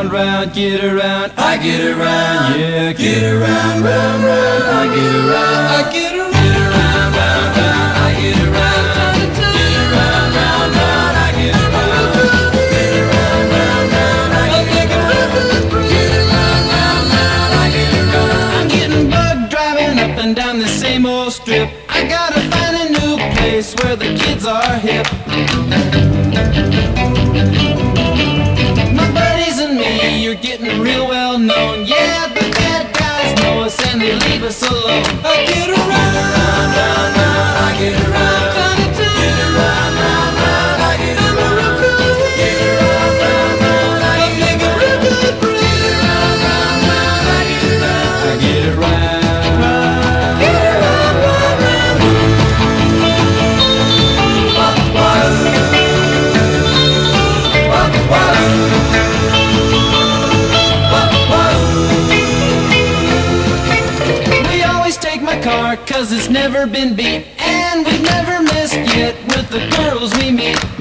round, get around, I get around, yeah, get around, round, round, I get around, I get around, round, round, I get around, get around, round, round, I get around, get around, round, round, I get around, get around, round, round, I get around. I'm getting bugged driving up and down the same old strip. I gotta find a new place where the kids are hip. My buddies and me, you're getting real well known. Yeah, the bad guys know us and they leave us alone. I get around, round, round, round, I get around, get around, round, round, I get around, get around, round, round, I get around, get around, round, round, I get around, I get around. We always take my car 'cause it's never been beat, and we've never missed yet with the girls we meet.